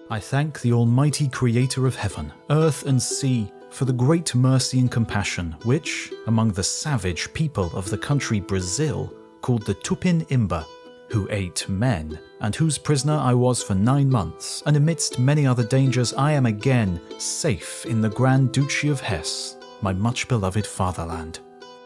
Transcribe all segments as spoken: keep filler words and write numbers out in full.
I thank the Almighty Creator of heaven, earth and sea for the great mercy and compassion which, among the savage people of the country Brazil, called the Tupinamba, who ate men, and whose prisoner I was for nine months, and amidst many other dangers I am again safe in the Grand Duchy of Hesse, my much beloved fatherland.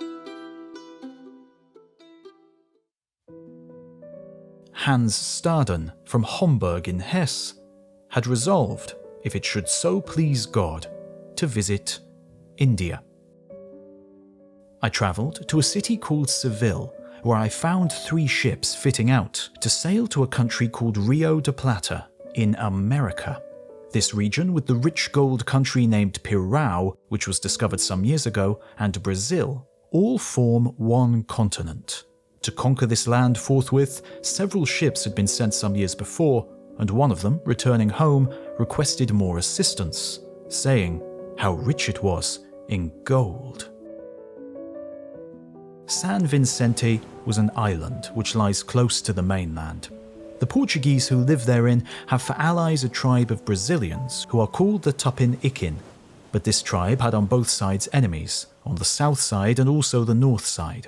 Hans Staden from Homburg in Hesse had resolved, if it should so please God, to visit India. I travelled to a city called Seville, where I found three ships fitting out to sail to a country called Rio de Plata in America. This region, with the rich gold country named Pirau, which was discovered some years ago, and Brazil, all form one continent. To conquer this land forthwith, several ships had been sent some years before, and one of them, returning home, requested more assistance, saying how rich it was in gold. San Vicente was an island which lies close to the mainland. The Portuguese who live therein have for allies a tribe of Brazilians who are called the Tupiniquim, but this tribe had on both sides enemies, on the south side and also the north side.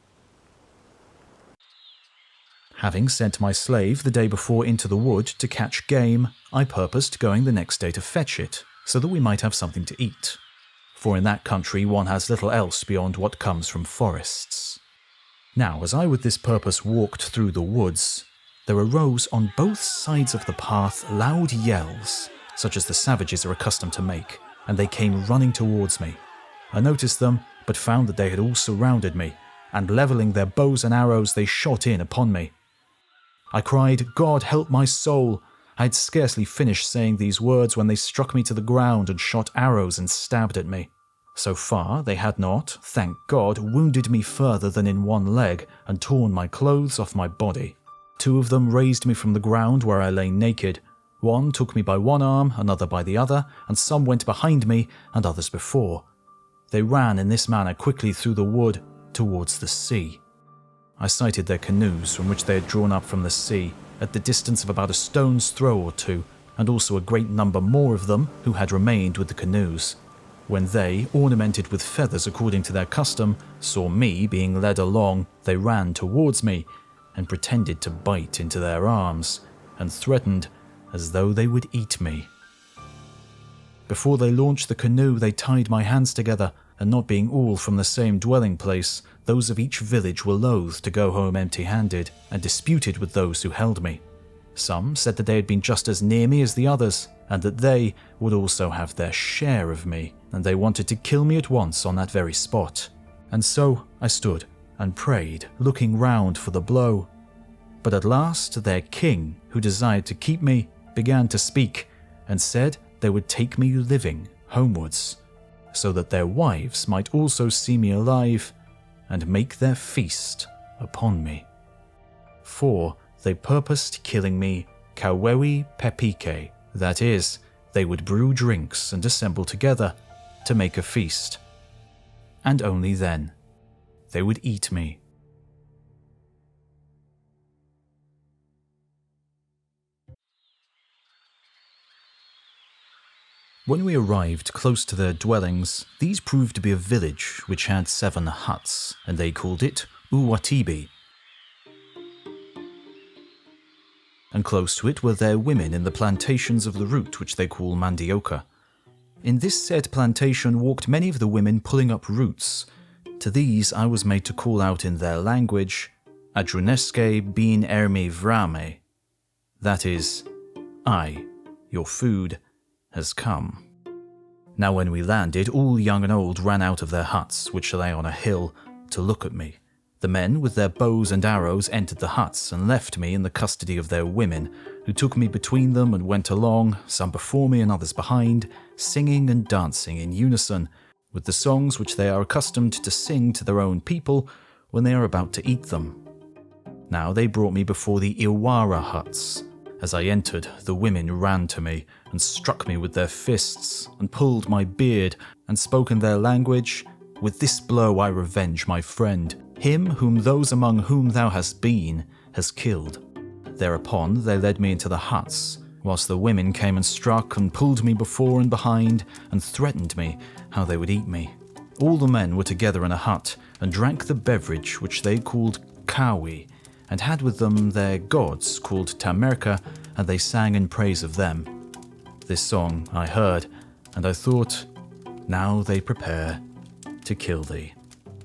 Having sent my slave the day before into the wood to catch game, I purposed going the next day to fetch it, so that we might have something to eat. For in that country one has little else beyond what comes from forests. Now, as I with this purpose walked through the woods, there arose on both sides of the path loud yells, such as the savages are accustomed to make, and they came running towards me. I noticed them, but found that they had all surrounded me, and levelling their bows and arrows they shot in upon me. I cried, "God help my soul!" I had scarcely finished saying these words when they struck me to the ground and shot arrows and stabbed at me. So far they had not, thank God, wounded me further than in one leg and torn my clothes off my body. Two of them raised me from the ground where I lay naked. One took me by one arm, another by the other, and some went behind me and others before. They ran in this manner quickly through the wood towards the sea. I sighted their canoes from which they had drawn up from the sea, at the distance of about a stone's throw or two, and also a great number more of them who had remained with the canoes. When they, ornamented with feathers according to their custom, saw me being led along, they ran towards me, and pretended to bite into their arms, and threatened as though they would eat me. Before they launched the canoe, they tied my hands together, and not being all from the same dwelling place, those of each village were loath to go home empty-handed, and disputed with those who held me. Some said that they had been just as near me as the others, and that they would also have their share of me, and they wanted to kill me at once on that very spot. And so I stood and prayed, looking round for the blow. But at last their king, who desired to keep me, began to speak, and said they would take me living homewards, so that their wives might also see me alive, and make their feast upon me. For they purposed killing me kawewi pepike, that is, they would brew drinks and assemble together to make a feast. And only then they would eat me. When we arrived close to their dwellings, these proved to be a village which had seven huts, and they called it Uwatibi. And close to it were their women in the plantations of the root which they call mandioca. In this said plantation walked many of the women pulling up roots. To these I was made to call out in their language, Adruneske bin ermi vrame, that is, I, your food, has come. Now when we landed, all young and old ran out of their huts, which lay on a hill, to look at me. The men with their bows and arrows entered the huts and left me in the custody of their women, who took me between them and went along, some before me and others behind, singing and dancing in unison, with the songs which they are accustomed to sing to their own people when they are about to eat them. Now they brought me before the Iwara huts. As I entered, the women ran to me and struck me with their fists and pulled my beard and spoke in their language, "With this blow I revenge my friend, him whom those among whom thou hast been has killed." Thereupon they led me into the huts, whilst the women came and struck and pulled me before and behind and threatened me how they would eat me. All the men were together in a hut and drank the beverage which they called kawi, and had with them their gods called Tamerka, and they sang in praise of them. This song I heard, and I thought, now they prepare to kill thee.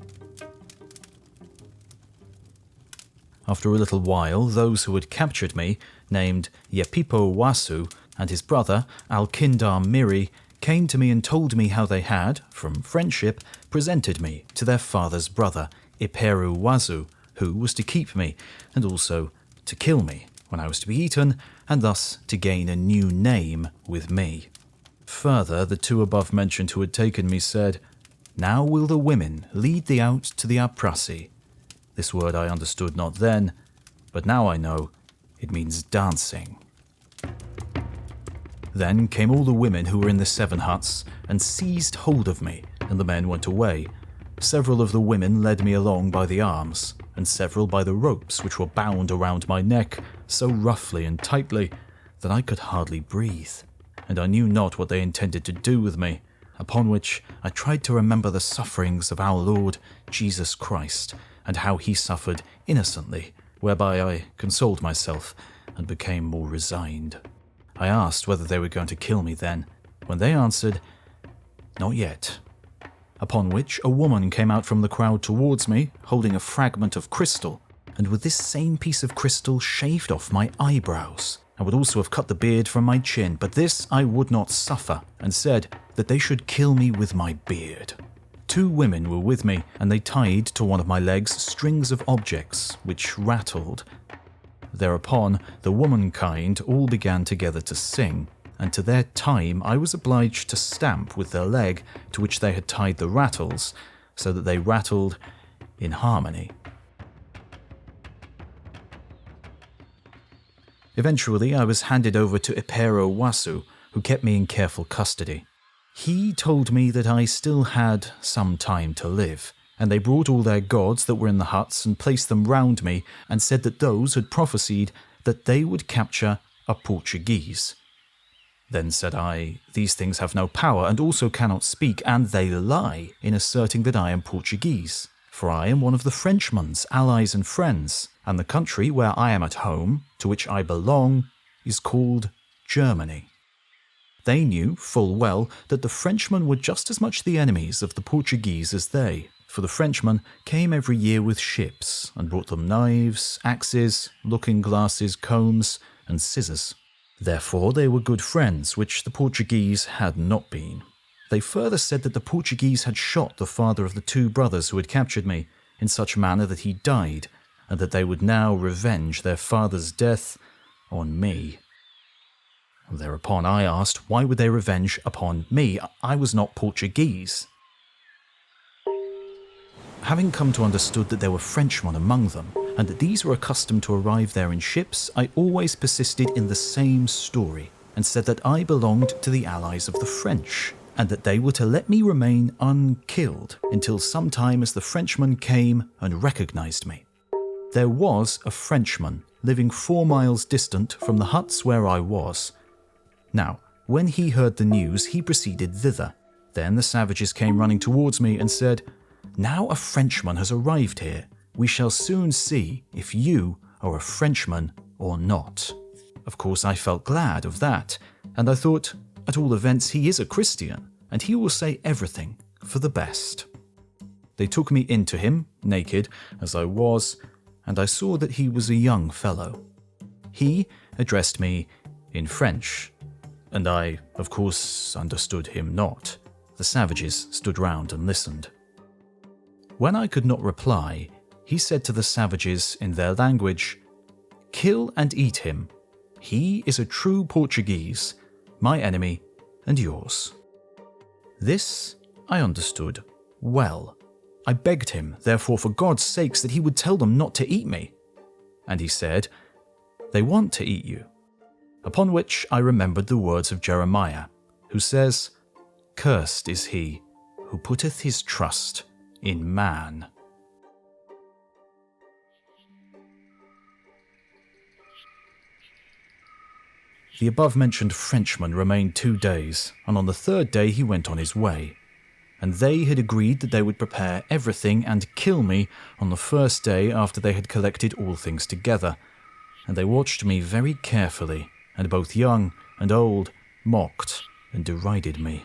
After a little while, those who had captured me, named Yepipo Wasu and his brother Alkindar Miri, came to me and told me how they had, from friendship, presented me to their father's brother, Iperu Wazu, who was to keep me, and also to kill me when I was to be eaten, and thus to gain a new name with me. Further, the two above mentioned who had taken me said, now will the women lead thee out to the Aprasi. This word I understood not then, but now I know it means dancing. Then came all the women who were in the seven huts and seized hold of me, and the men went away. Several of the women led me along by the arms, and several by the ropes which were bound around my neck so roughly and tightly that I could hardly breathe, and I knew not what they intended to do with me, upon which I tried to remember the sufferings of our Lord Jesus Christ, and how he suffered innocently, whereby I consoled myself and became more resigned. I asked whether they were going to kill me then, when they answered, not yet. Upon which a woman came out from the crowd towards me, holding a fragment of crystal, and with this same piece of crystal shaved off my eyebrows, and would also have cut the beard from my chin, but this I would not suffer, and said that they should kill me with my beard. Two women were with me, and they tied to one of my legs strings of objects, which rattled. Thereupon the womankind all began together to sing, and to their time I was obliged to stamp with their leg to which they had tied the rattles, so that they rattled in harmony. Eventually I was handed over to Ipero Wasu, who kept me in careful custody. He told me that I still had some time to live, and they brought all their gods that were in the huts and placed them round me, and said that those had prophesied that they would capture a Portuguese. Then said I, these things have no power and also cannot speak, and they lie in asserting that I am Portuguese. For I am one of the Frenchmen's allies and friends, and the country where I am at home, to which I belong, is called Germany. They knew full well that the Frenchmen were just as much the enemies of the Portuguese as they, for the Frenchmen came every year with ships and brought them knives, axes, looking-glasses, combs, and scissors. Therefore they were good friends, which the Portuguese had not been. They further said that the Portuguese had shot the father of the two brothers who had captured me, in such manner that he died, and that they would now revenge their father's death on me. Thereupon I asked, why would they revenge upon me? I was not Portuguese. Having come to understood that there were Frenchmen among them, and that these were accustomed to arrive there in ships, I always persisted in the same story, and said that I belonged to the allies of the French, and that they were to let me remain unkilled until some time as the Frenchmen came and recognized me. There was a Frenchman living four miles distant from the huts where I was. Now, when he heard the news, he proceeded thither. Then the savages came running towards me and said, now a Frenchman has arrived here. We shall soon see if you are a Frenchman or not. Of course, I felt glad of that, and I thought, at all events, he is a Christian, and he will say everything for the best. They took me in to him, naked as I was, and I saw that he was a young fellow. He addressed me in French, and I, of course, understood him not. The savages stood round and listened. When I could not reply, he said to the savages in their language, kill and eat him. He is a true Portuguese, my enemy and yours. This I understood well. I begged him, therefore, for God's sakes, that he would tell them not to eat me. And he said, they want to eat you. Upon which I remembered the words of Jeremiah, who says, cursed is he who putteth his trust in man. The above-mentioned Frenchman remained two days, and on the third day he went on his way. And they had agreed that they would prepare everything and kill me on the first day after they had collected all things together. And they watched me very carefully, and both young and old mocked and derided me.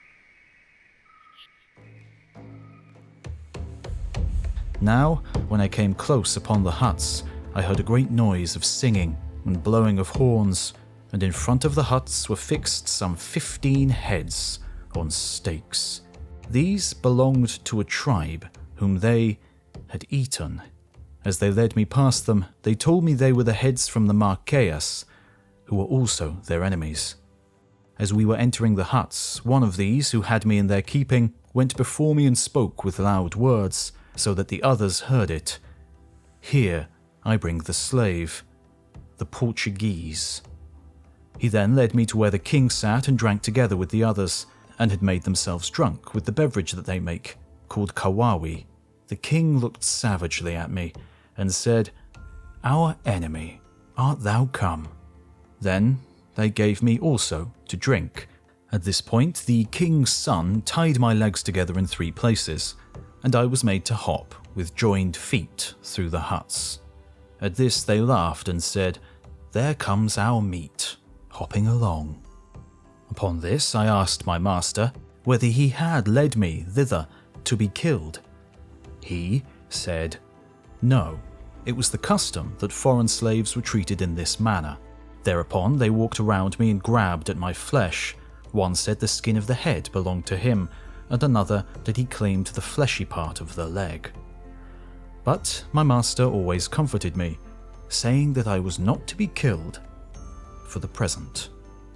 Now, when I came close upon the huts, I heard a great noise of singing and blowing of horns, and in front of the huts were fixed some fifteen heads on stakes. These belonged to a tribe whom they had eaten. As they led me past them, they told me they were the heads from the Marquesas, who were also their enemies. As we were entering the huts, one of these, who had me in their keeping, went before me and spoke with loud words, so that the others heard it. "Here I bring the slave, the Portuguese." He then led me to where the king sat and drank together with the others, and had made themselves drunk with the beverage that they make, called kawawi. The king looked savagely at me, and said, "Our enemy, art thou come?" Then they gave me also to drink. At this point, the king's son tied my legs together in three places, and I was made to hop with joined feet through the huts. At this they laughed and said, "There comes our meat, hopping along." Upon this I asked my master whether he had led me thither to be killed. He said, "No, it was the custom that foreign slaves were treated in this manner." Thereupon they walked around me and grabbed at my flesh. One said the skin of the head belonged to him, and another that he claimed the fleshy part of the leg. But my master always comforted me, saying that I was not to be killed for the present.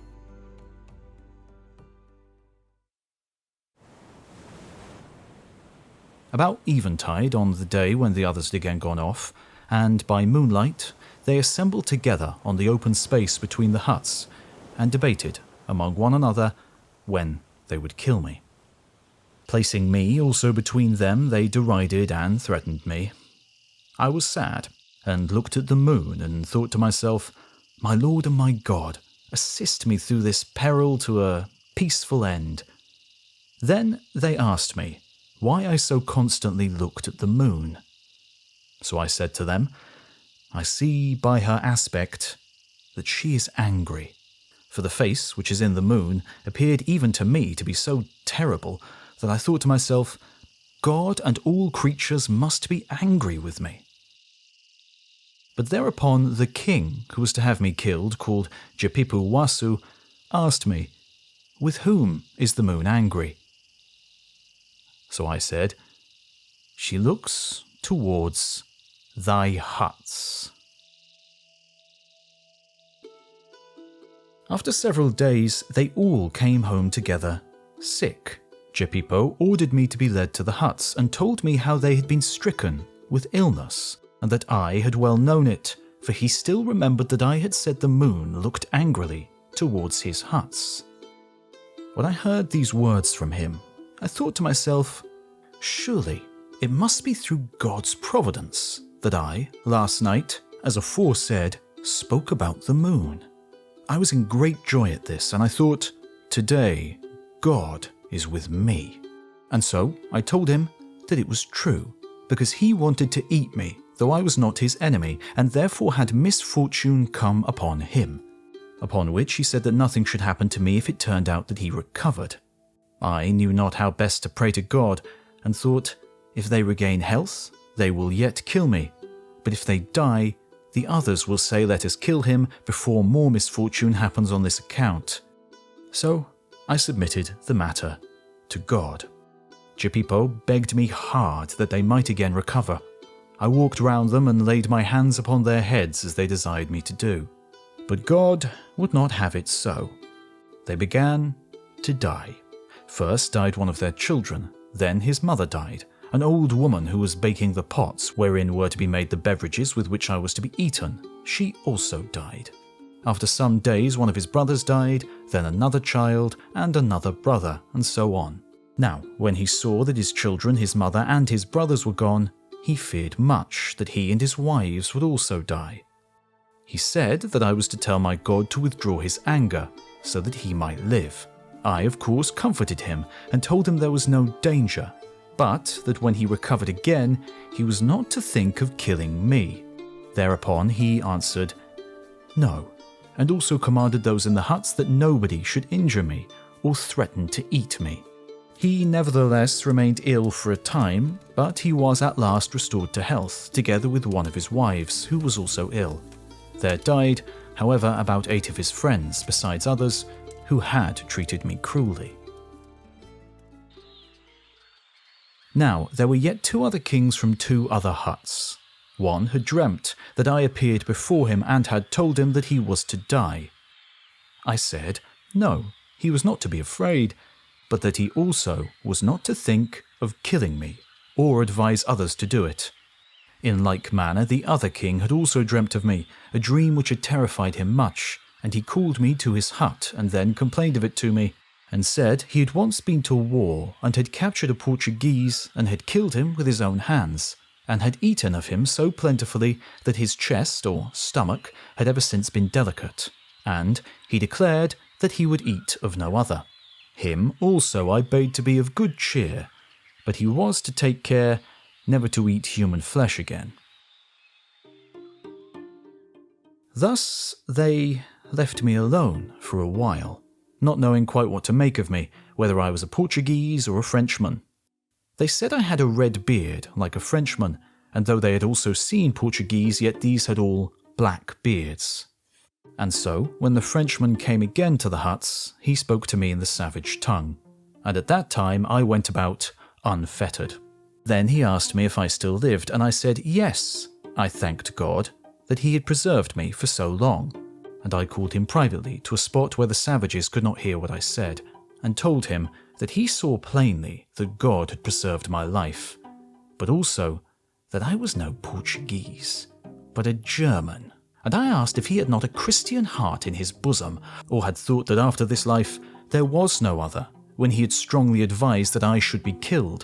About eventide on the day when the others had again gone off, and by moonlight, they assembled together on the open space between the huts and debated among one another when they would kill me. Placing me also between them, they derided and threatened me. I was sad and looked at the moon and thought to myself, "My Lord and my God, assist me through this peril to a peaceful end." Then they asked me why I so constantly looked at the moon. So I said to them, "I see by her aspect that she is angry." For the face which is in the moon appeared even to me to be so terrible that I thought to myself, God and all creatures must be angry with me. But thereupon the king, who was to have me killed, called Jepipu Wasu, asked me, "With whom is the moon angry?" So I said, "She looks towards thy huts." After several days, they all came home together, sick. Jepipo ordered me to be led to the huts and told me how they had been stricken with illness, and that I had well known it, for he still remembered that I had said the moon looked angrily towards his huts. When I heard these words from him, I thought to myself, surely it must be through God's providence that I, last night, as aforesaid, spoke about the moon. I was in great joy at this, and I thought, today God is with me. And so I told him that it was true, because he wanted to eat me, though I was not his enemy, and therefore had misfortune come upon him. Upon which he said that nothing should happen to me if it turned out that he recovered. I knew not how best to pray to God, and thought, if they regain health, they will yet kill me, but if they die, the others will say, let us kill him before more misfortune happens on this account. So I submitted the matter to God. Jepipo begged me hard that they might again recover. I walked round them and laid my hands upon their heads as they desired me to do. But God would not have it so. They began to die. First died one of their children, then his mother died, an old woman who was baking the pots wherein were to be made the beverages with which I was to be eaten. She also died. After some days one of his brothers died, then another child, and another brother, and so on. Now, when he saw that his children, his mother, and his brothers were gone, he feared much that he and his wives would also die. He said that I was to tell my God to withdraw his anger, so that he might live. I, of course, comforted him and told him there was no danger, but that when he recovered again, he was not to think of killing me. Thereupon he answered, "No," and also commanded those in the huts that nobody should injure me or threaten to eat me. He nevertheless remained ill for a time, but he was at last restored to health, together with one of his wives, who was also ill. There died, however, about eight of his friends, besides others, who had treated me cruelly. Now there were yet two other kings from two other huts. One had dreamt that I appeared before him and had told him that he was to die. I said, no, he was not to be afraid, but that he also was not to think of killing me, or advise others to do it. In like manner, the other king had also dreamt of me, a dream which had terrified him much, and he called me to his hut and then complained of it to me, and said he had once been to war and had captured a Portuguese and had killed him with his own hands, and had eaten of him so plentifully that his chest or stomach had ever since been delicate, and he declared that he would eat of no other. Him also I bade to be of good cheer, but he was to take care never to eat human flesh again. Thus they left me alone for a while, not knowing quite what to make of me, whether I was a Portuguese or a Frenchman. They said I had a red beard, like a Frenchman, and though they had also seen Portuguese, yet these had all black beards. And so, when the Frenchman came again to the huts, he spoke to me in the savage tongue, and at that time I went about unfettered. Then he asked me if I still lived, and I said yes. I thanked God that he had preserved me for so long, and I called him privately to a spot where the savages could not hear what I said, and told him that he saw plainly that God had preserved my life, but also that I was no Portuguese, but a German, and I asked if he had not a Christian heart in his bosom, or had thought that after this life there was no other, when he had strongly advised that I should be killed.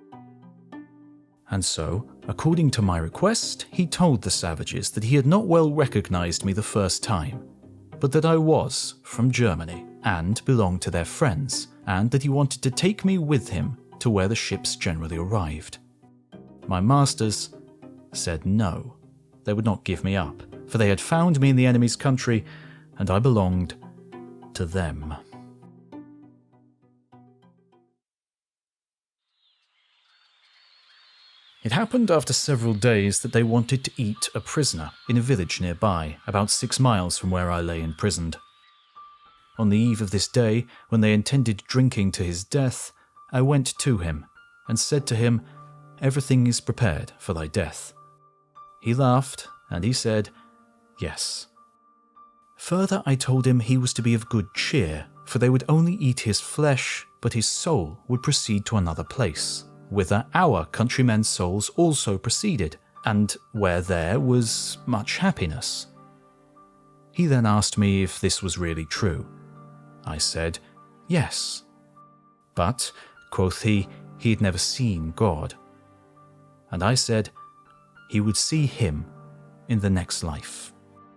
And so, according to my request, he told the savages that he had not well recognized me the first time, but that I was from Germany and belonged to their friends, and that he wanted to take me with him to where the ships generally arrived. My masters said no, they would not give me up, for they had found me in the enemy's country, and I belonged to them. It happened after several days that they wanted to eat a prisoner in a village nearby, about six miles from where I lay imprisoned. On the eve of this day, when they intended drinking to his death, I went to him and said to him, "Everything is prepared for thy death." He laughed, and he said, "Yes." Further, I told him he was to be of good cheer, for they would only eat his flesh, but his soul would proceed to another place, whither our countrymen's souls also proceeded, and where there was much happiness. He then asked me if this was really true. I said, yes. But, quoth he, he had never seen God. And I said, he would see him in the next life.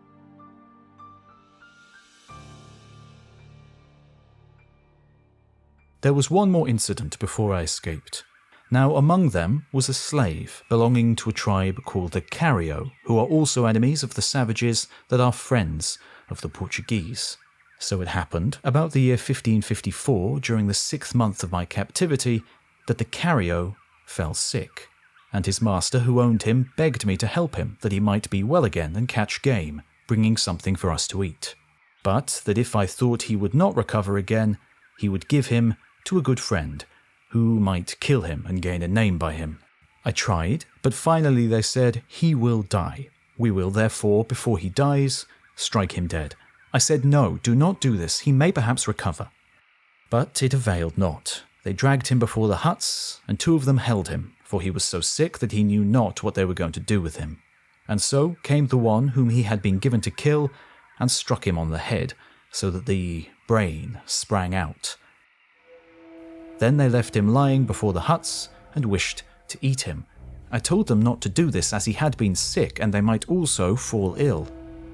There was one more incident before I escaped. Now among them was a slave belonging to a tribe called the Carrió, who are also enemies of the savages that are friends of the Portuguese. So it happened, about the year fifteen fifty-four, during the sixth month of my captivity, that the Carrió fell sick, and his master who owned him begged me to help him that he might be well again and catch game, bringing something for us to eat, but that if I thought he would not recover again, he would give him to a good friend, who might kill him and gain a name by him. I tried, but finally they said, he will die. We will therefore, before he dies, strike him dead. I said, no, do not do this, he may perhaps recover. But it availed not. They dragged him before the huts, and two of them held him, for he was so sick that he knew not what they were going to do with him. And so came the one whom he had been given to kill, and struck him on the head, so that the brain sprang out. Then they left him lying before the huts, and wished to eat him. I told them not to do this, as he had been sick, and they might also fall ill.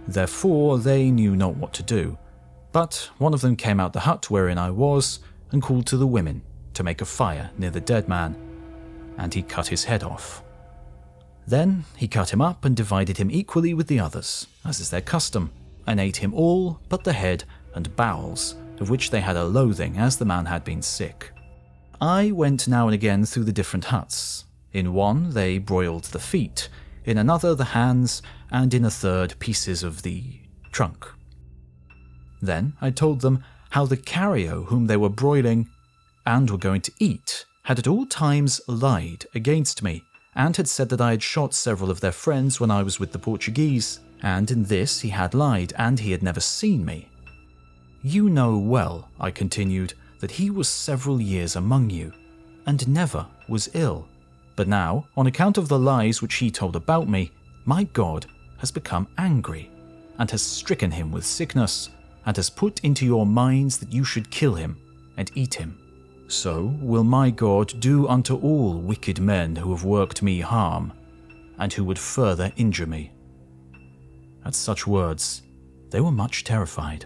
Therefore they knew not what to do. But one of them came out the hut wherein I was, and called to the women to make a fire near the dead man, and he cut his head off. Then he cut him up and divided him equally with the others, as is their custom, and ate him all but the head and bowels, of which they had a loathing, as the man had been sick. I went now and again through the different huts. In one they broiled the feet, in another the hands, and in a third pieces of the trunk. Then I told them how the carrier whom they were broiling and were going to eat had at all times lied against me, and had said that I had shot several of their friends when I was with the Portuguese, and in this he had lied, and he had never seen me. You know well, I continued, that he was several years among you, and never was ill. But now, on account of the lies which he told about me, my God has become angry, and has stricken him with sickness, and has put into your minds that you should kill him and eat him. So will my God do unto all wicked men who have worked me harm, and who would further injure me. At such words, they were much terrified.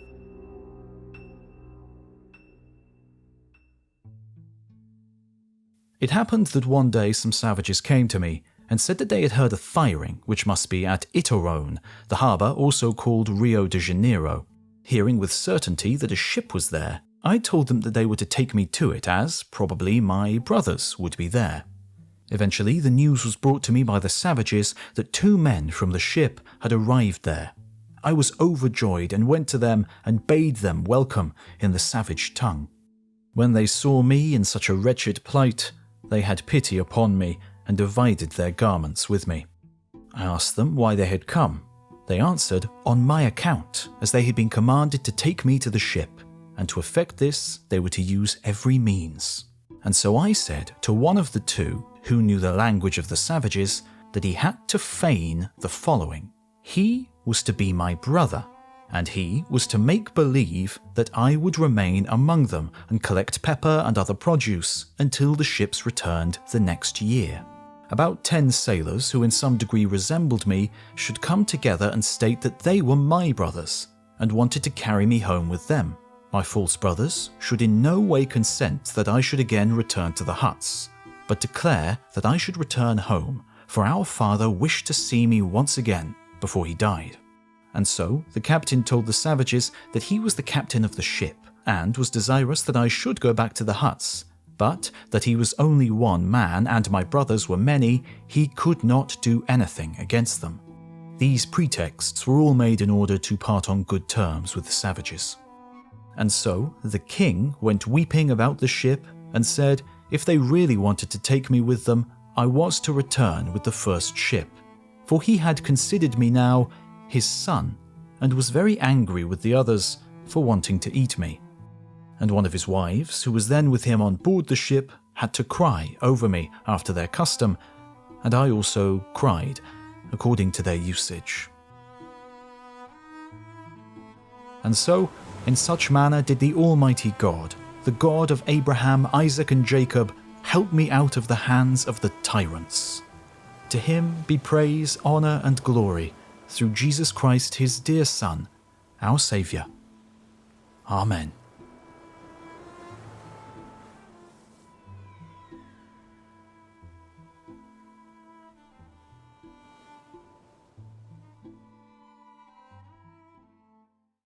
It happened that one day some savages came to me and said that they had heard a firing, which must be at Itaron, the harbour also called Rio de Janeiro. Hearing with certainty that a ship was there, I told them that they were to take me to it, as probably my brothers would be there. Eventually, the news was brought to me by the savages that two men from the ship had arrived there. I was overjoyed and went to them and bade them welcome in the savage tongue. When they saw me in such a wretched plight, they had pity upon me and divided their garments with me. I asked them why they had come. They answered, on my account, as they had been commanded to take me to the ship, and to effect this they were to use every means. And so I said to one of the two, who knew the language of the savages, that he had to feign the following. He was to be my brother, and he was to make believe that I would remain among them and collect pepper and other produce until the ships returned the next year. About ten sailors who in some degree resembled me should come together and state that they were my brothers and wanted to carry me home with them. My false brothers should in no way consent that I should again return to the huts, but declare that I should return home, for our father wished to see me once again before he died. And so the captain told the savages that he was the captain of the ship, and was desirous that I should go back to the huts, but that he was only one man and my brothers were many, he could not do anything against them. These pretexts were all made in order to part on good terms with the savages. And so the king went weeping about the ship and said if they really wanted to take me with them, I was to return with the first ship, for he had considered me now his son, and was very angry with the others for wanting to eat me. And one of his wives, who was then with him on board the ship, had to cry over me after their custom, and I also cried, according to their usage. And so, in such manner did the Almighty God, the God of Abraham, Isaac, and Jacob, help me out of the hands of the tyrants. To him be praise, honour, and glory, through Jesus Christ, his dear Son, our Saviour. Amen.